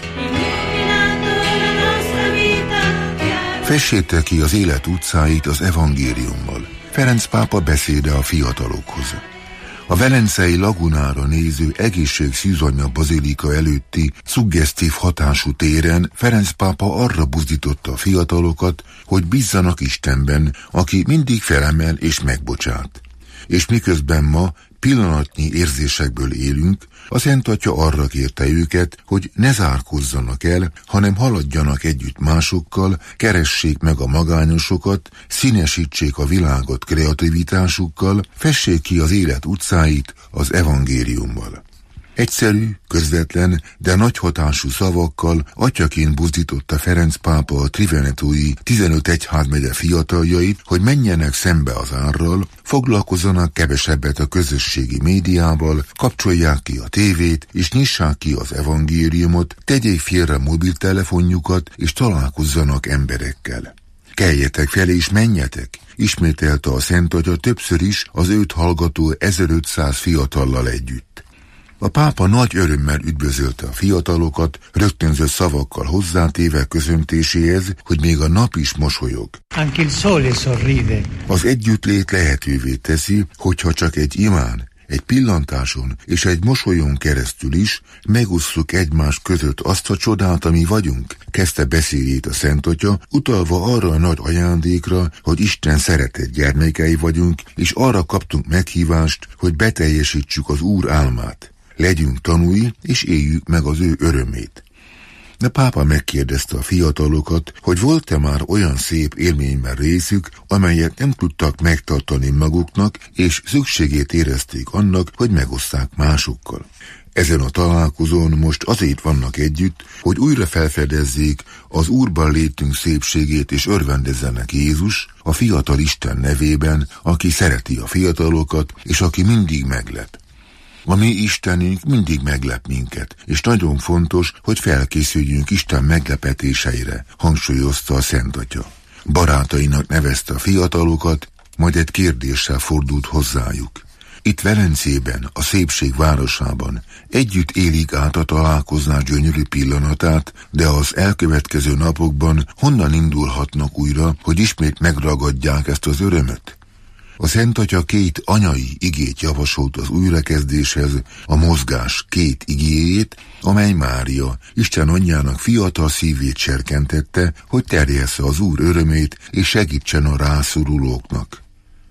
Fessétek ki az élet utcáit az evangéliummal. Ferenc pápa beszéde a fiatalokhoz. A velencei lagunára néző egészségszűzanya bazilika előtti szuggesztív hatású téren Ferenc pápa arra buzdította a fiatalokat, hogy bízzanak Istenben, aki mindig felemel és megbocsát. És miközben ma pillanatnyi érzésekből élünk, a Szent Atya arra kérte őket, hogy ne zárkózzanak el, hanem haladjanak együtt másokkal, keressék meg a magányosokat, színesítsék a világot kreativitásukkal, fessék ki az élet utcáit az evangéliummal. Egyszerű, közvetlen, de nagy hatású szavakkal atyaként buzdította Ferenc pápa a trivenetói 15 egyházmegye fiataljait, hogy menjenek szembe az árral, foglalkozzanak kevesebbet a közösségi médiával, kapcsolják ki a tévét, és nyissák ki az evangéliumot, tegyék félre mobiltelefonjukat, és találkozzanak emberekkel. Keljetek fel és menjetek, ismételte a Szent Atya többször is az őt hallgató 1500 fiatallal együtt. A pápa nagy örömmel üdvözölte a fiatalokat, rögtönzött szavakkal hozzátéve köszöntéséhez, hogy még a nap is mosolyog. Anche il sole sorride. Az együttlét lehetővé teszi, hogyha csak egy imán, egy pillantáson és egy mosolyon keresztül is megosszuk egymás között azt a csodát, ami vagyunk, kezdte beszédét a Szent Atya, utalva arra a nagy ajándékra, hogy Isten szeretett gyermekei vagyunk, és arra kaptunk meghívást, hogy beteljesítsük az Úr álmát. Legyünk tanúi, és éljük meg az ő örömét. De pápa megkérdezte a fiatalokat, hogy volt-e már olyan szép élményben részük, amelyet nem tudtak megtartani maguknak, és szükségét érezték annak, hogy megosszák másokkal. Ezen a találkozón most azért vannak együtt, hogy újra felfedezzék az Úrban létünk szépségét, és örvendezzenek Jézus, a fiatal Isten nevében, aki szereti a fiatalokat, és aki mindig meglep. A mi Istenünk mindig meglep minket, és nagyon fontos, hogy felkészüljünk Isten meglepetéseire, hangsúlyozta a Szent Atya. Barátainak nevezte a fiatalokat, majd egy kérdéssel fordult hozzájuk. Itt Velencében, a szépség városában együtt élik át a találkozás gyönyörű pillanatát, de az elkövetkező napokban honnan indulhatnak újra, hogy ismét megragadják ezt az örömöt? A Szent Atya két anyai igét javasolt az újrakezdéshez, a mozgás két igéjét, amely Mária, Isten anyjának fiatal szívét serkentette, hogy terjessze az Úr örömét és segítsen a rászorulóknak.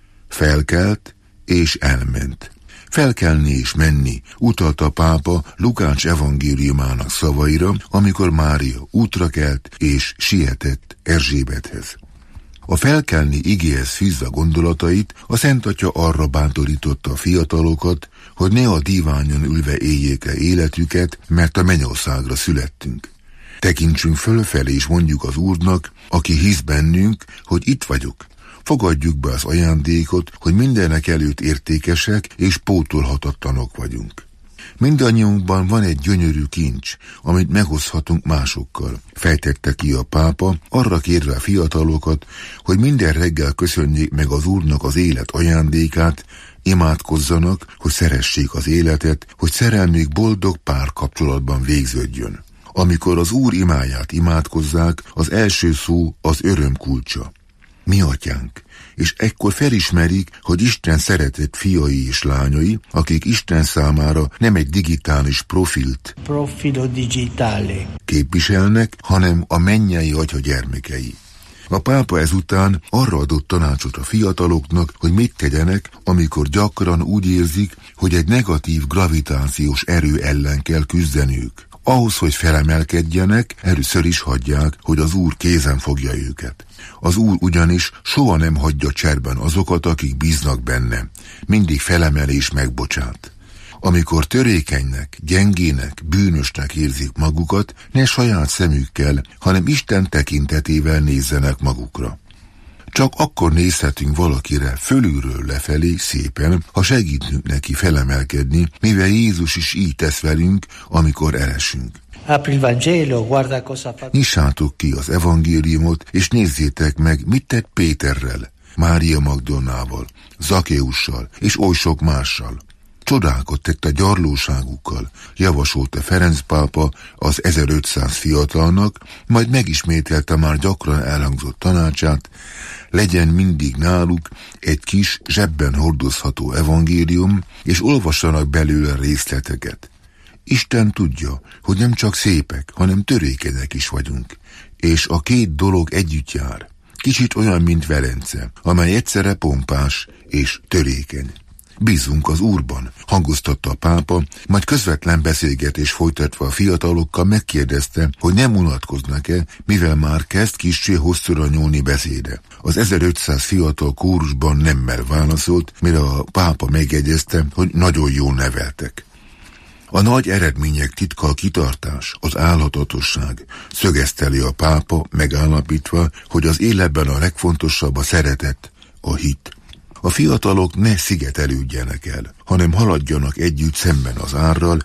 Felkelt és elment. Felkelni és menni, utalta a pápa Lukács evangéliumának szavaira, amikor Mária útra kelt és sietett Erzsébethez. A felkelni igéhez fűzve gondolatait, a Szent Atya arra bántorította a fiatalokat, hogy ne a díványon ülve éljék le életüket, mert a mennyországra születtünk. Tekintsünk fölfelé és mondjuk az Úrnak, aki hisz bennünk, hogy itt vagyok. Fogadjuk be az ajándékot, hogy mindenek előtt értékesek és pótolhatatlanok vagyunk. Mindannyiunkban van egy gyönyörű kincs, amit megoszthatunk másokkal, fejtette ki a pápa, arra kérve a fiatalokat, hogy minden reggel köszönjék meg az Úrnak az élet ajándékát, imádkozzanak, hogy szeressék az életet, hogy szerelmük boldog párkapcsolatban végződjön. Amikor az Úr imáját imádkozzák, az első szó az öröm kulcsa. Mi atyánk, és ekkor felismerik, hogy Isten szeretett fiai és lányai, akik Isten számára nem egy digitális profilo digitale képviselnek, hanem a mennyei Atya gyermekei. A pápa ezután arra adott tanácsot a fiataloknak, hogy mit tegyenek, amikor gyakran úgy érzik, hogy egy negatív gravitációs erő ellen kell küzdeniük. Ahhoz, hogy felemelkedjenek, először is hagyják, hogy az Úr kézen fogja őket. Az Úr ugyanis soha nem hagyja cserben azokat, akik bíznak benne. Mindig felemel és megbocsát. Amikor törékenynek, gyengének, bűnösnek érzik magukat, ne saját szemükkel, hanem Isten tekintetével nézzenek magukra. Csak akkor nézhetünk valakire fölülről lefelé szépen, ha segítünk neki felemelkedni, mivel Jézus is így tesz velünk, amikor elesünk. Nyissátok ki az evangéliumot, és nézzétek meg, mit tett Péterrel, Mária Magdolnával, Zakeussal és oly sok mással. Csodákat tett a gyarlóságukkal, javasolta Ferenc pápa az 1500 fiatalnak, majd megismételte már gyakran elhangzott tanácsát, legyen mindig náluk egy kis zsebben hordozható evangélium, és olvassanak belőle részleteket. Isten tudja, hogy nem csak szépek, hanem törékenyek is vagyunk, és a két dolog együtt jár. Kicsit olyan, mint Velence, amely egyszerre pompás és törékeny. Bízunk az Úrban, hangoztatta a pápa, majd közvetlen beszélgetés folytatva a fiatalokkal megkérdezte, hogy nem unatkoznak-e, mivel már kezd kissé hosszúra nyúlni beszéde. Az 1500 fiatal kórusban nemmel válaszolt, mire a pápa megjegyezte, hogy nagyon jól neveltek. A nagy eredmények titka a kitartás, az álhatatosság, szögeszteli a pápa, megállapítva, hogy az életben a legfontosabb a szeretet, a hit. A fiatalok ne szigetelődjenek el, hanem haladjanak együtt szemben az árral,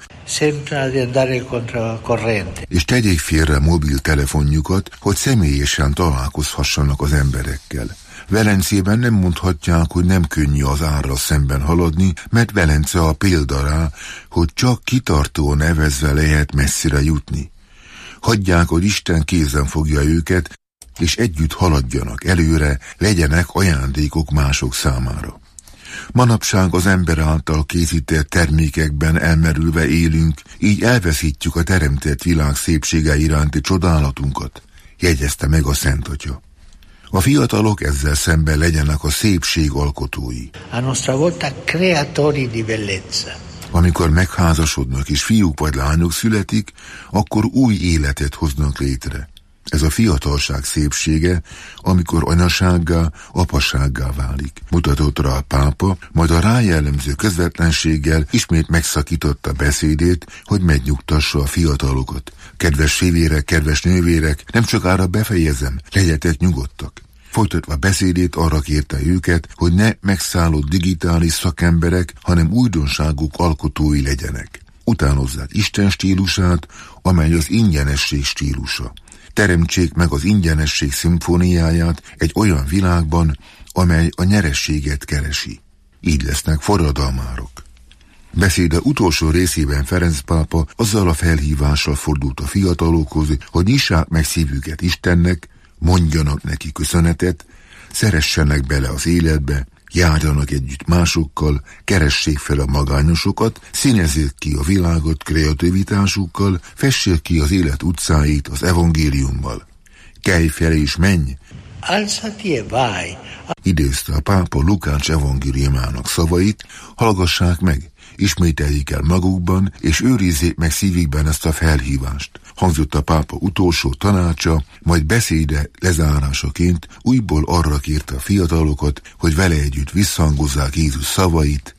és tegyék félre mobiltelefonjukat, hogy személyesen találkozhassanak az emberekkel. Velencében nem mondhatják, hogy nem könnyű az árral szemben haladni, mert Velence a példa rá, hogy csak kitartóan evezve lehet messzire jutni. Hagyják, hogy Isten kézen fogja őket, és együtt haladjanak előre, legyenek ajándékok mások számára. Manapság az ember által készített termékekben elmerülve élünk, így elveszítjük a teremtett világ szépsége iránti csodálatunkat, jegyezte meg a Szent Atya. A fiatalok ezzel szemben legyenek a szépség alkotói. A nostra volta creatori di bellezza. Amikor megházasodnak és fiúk vagy lányok születik, akkor új életet hoznak létre. Ez a fiatalság szépsége, amikor anyasággá, apasággá válik. Mutatott rá a pápa, majd a rájellemző közvetlenséggel ismét megszakította beszédét, hogy megnyugtassa a fiatalokat. Kedves fivérek, kedves nővérek, nem sokára befejezem, legyetek nyugodtak. Folytatva beszédét arra kérte őket, hogy ne megszállott digitális szakemberek, hanem újdonságuk alkotói legyenek. Utánozzák Isten stílusát, amely az ingyenesség stílusa. Teremtsék meg az ingyenesség szimfóniáját egy olyan világban, amely a nyerességet keresi. Így lesznek forradalmárok. Beszéde utolsó részében Ferenc pápa azzal a felhívással fordult a fiatalokhoz, hogy nyissák meg szívüket Istennek, mondjanak neki köszönetet, szeressenek bele az életbe, járjanak együtt másokkal, keressék fel a magányosokat, színezzék ki a világot kreativitásukkal, fessék ki az élet utcáit az evangéliummal. Kelj fel és menj! Alzati e vai! Idézte a pápa Lukács evangéliumának szavait, hallgassák meg, ismételjék el magukban, és őrizzék meg szívükben ezt a felhívást. Hangzott a pápa utolsó tanácsa, majd beszéde lezárásaként újból arra kérte a fiatalokat, hogy vele együtt visszhangozzák Jézus szavait.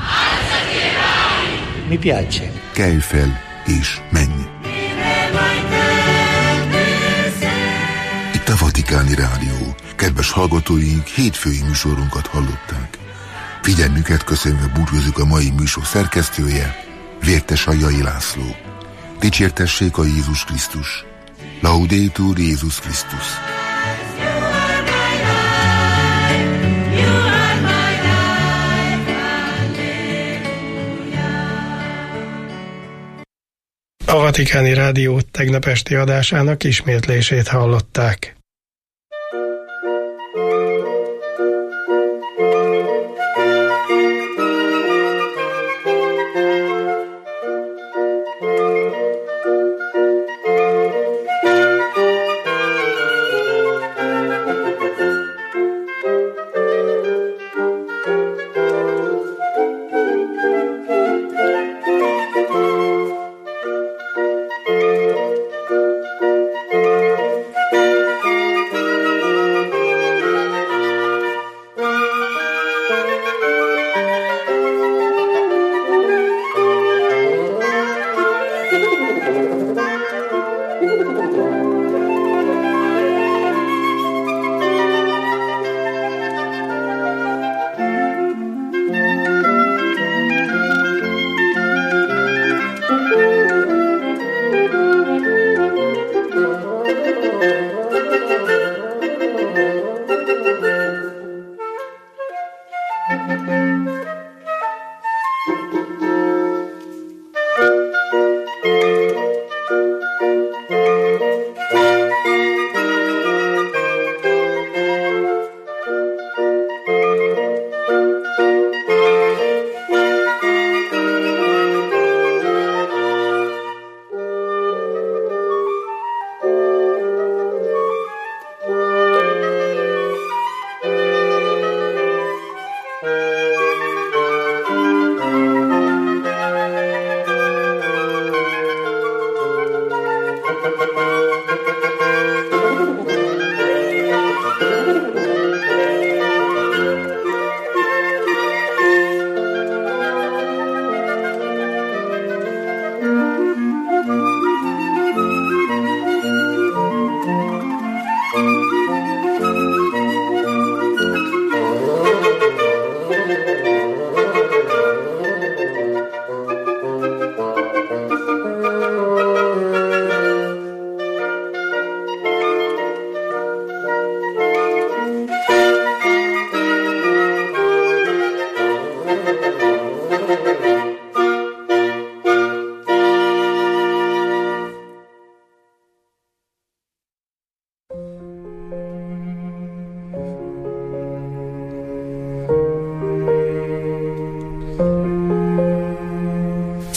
Mi piace. Kelj fel és menj! Itt a Vatikáni Rádió. Kedves hallgatóink, hétfői műsorunkat hallották. Figyelmüket köszönve búcsúzik a mai műsor szerkesztője, Vértes Ajai László. Dicsértessék a Jézus Krisztus. Laudetur Jézus Krisztus. A Vatikáni Rádió tegnap esti adásának ismétlését hallották.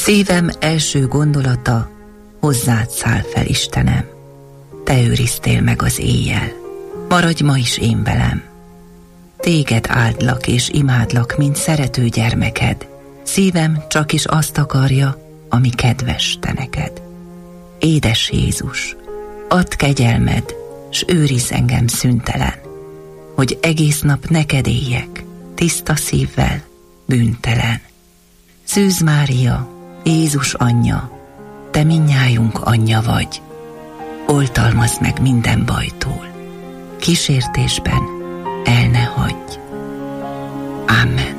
Szívem első gondolata, hozzád száll fel, Istenem. Te őriztél meg az éjjel, maradj ma is én velem. Téged áldlak és imádlak, mint szerető gyermeked. Szívem csak is azt akarja, ami kedves te neked. Édes Jézus, add kegyelmed, s őrizz engem szüntelen, hogy egész nap neked éljek, tiszta szívvel, bűntelen. Szűz Mária, Jézus anyja, te mindnyájunk anyja vagy, oltalmazd meg minden bajtól, kísértésben el ne hagyj. Amen.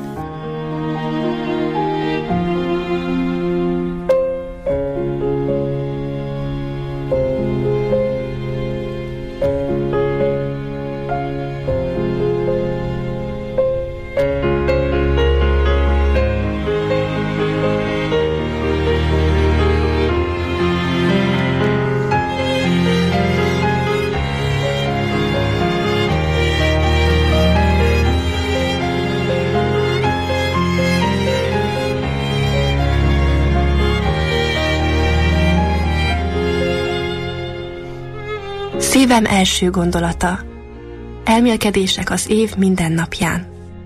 Szívem első gondolata. Elmélkedések az év minden napján.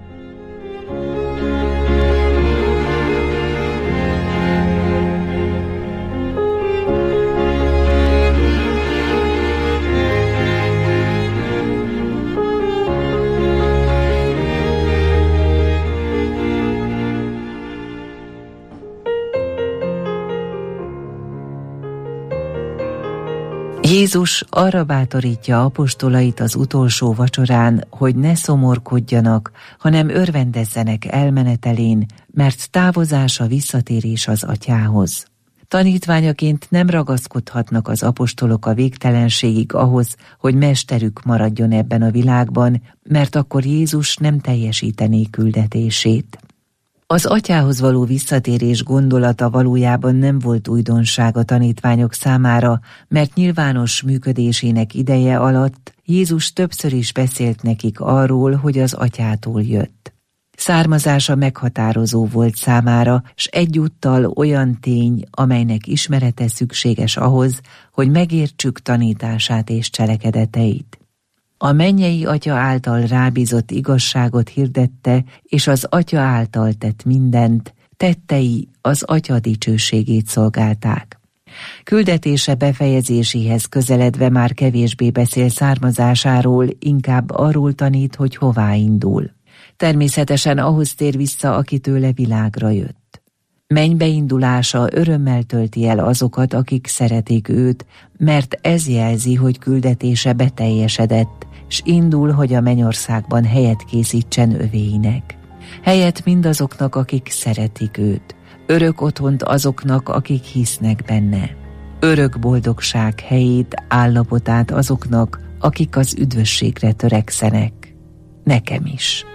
Jézus arra bátorítja apostolait az utolsó vacsorán, hogy ne szomorkodjanak, hanem örvendezzenek elmenetelén, mert távozása visszatérés az Atyához. Tanítványaként nem ragaszkodhatnak az apostolok a végtelenségig ahhoz, hogy mesterük maradjon ebben a világban, mert akkor Jézus nem teljesítené küldetését. Az Atyához való visszatérés gondolata valójában nem volt újdonság a tanítványok számára, mert nyilvános működésének ideje alatt Jézus többször is beszélt nekik arról, hogy az Atyától jött. Származása meghatározó volt számára, s egyúttal olyan tény, amelynek ismerete szükséges ahhoz, hogy megértsük tanítását és cselekedeteit. A mennyei Atya által rábízott igazságot hirdette, és az Atya által tett mindent, tettei az Atya dicsőségét szolgálták. Küldetése befejezéséhez közeledve már kevésbé beszél származásáról, inkább arról tanít, hogy hová indul. Természetesen ahhoz tér vissza, aki tőle világra jött. Mennybe indulása örömmel tölti el azokat, akik szeretik őt, mert ez jelzi, hogy küldetése beteljesedett, s indul, hogy a mennyországban helyet készítsen övéinek. Helyet mindazoknak, akik szeretik őt, örök otthont azoknak, akik hisznek benne. Örök boldogság helyét, állapotát azoknak, akik az üdvösségre törekszenek. Nekem is.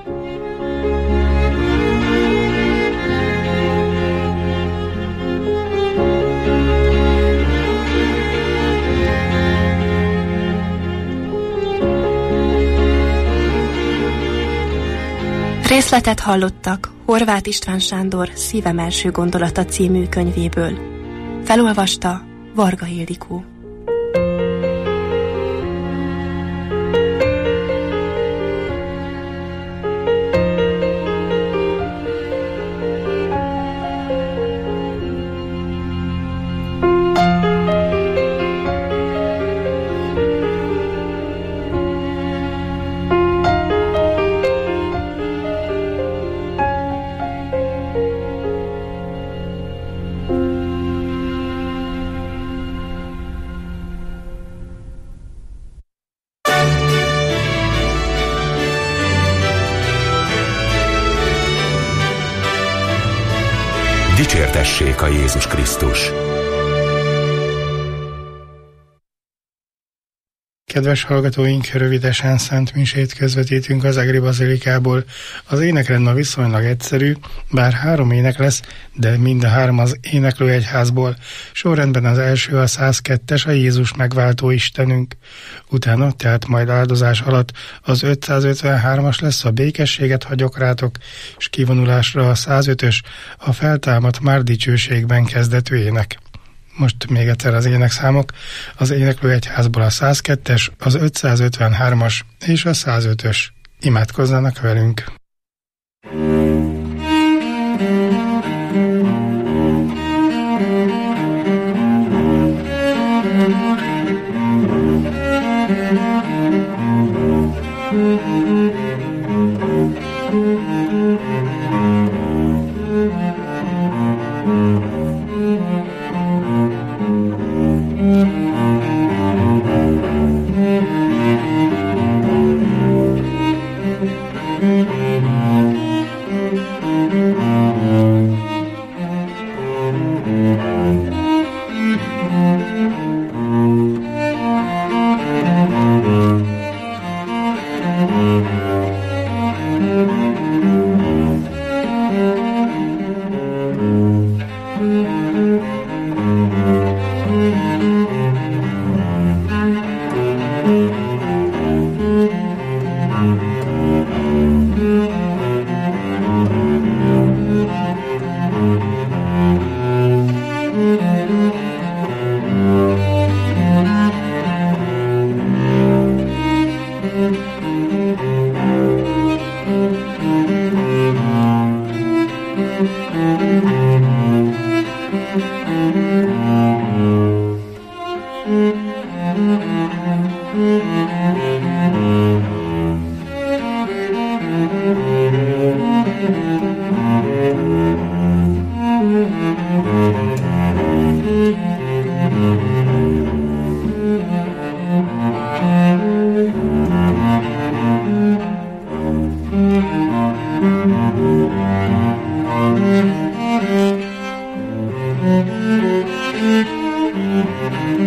Részletet hallottak Horváth István Sándor Szívem első gondolata című könyvéből. Felolvasta Varga Ildikó. Dicsértessék a Jézus Krisztus! Kedves hallgatóink, rövidesen szent misét közvetítünk az Egri Bazilikából. Az énekrend ma viszonylag egyszerű, bár 3 ének lesz, de mind a 3 az éneklőegyházból. Sorrendben az első a 102-es, a Jézus megváltó Istenünk. Utána, tehát majd áldozás alatt az 553-as lesz, a békességet hagyok rátok, és kivonulásra a 105-ös, a feltámadt már dicsőségben kezdetű ének. Most még egyszer az énekszámok, az éneklőegyházból a 102-es, az 553-as és a 105-ös. Imádkozzanak velünk!